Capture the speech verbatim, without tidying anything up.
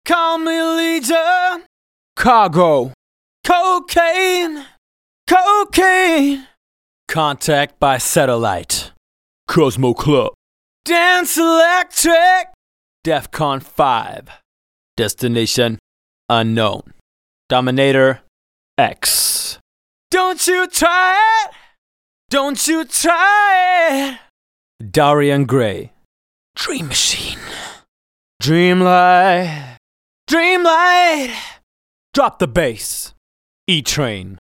call me leader. Cargo. Cocaine. Cocaine. Contact by satellite. Cosmo Club. Dance Electric. DEFCON five. Destination unknown. Dominator X. Don't you try it. Don't you try it. Darian Gray. Dream Machine. Dreamlight. Dreamlight. Drop the bass. E-Train.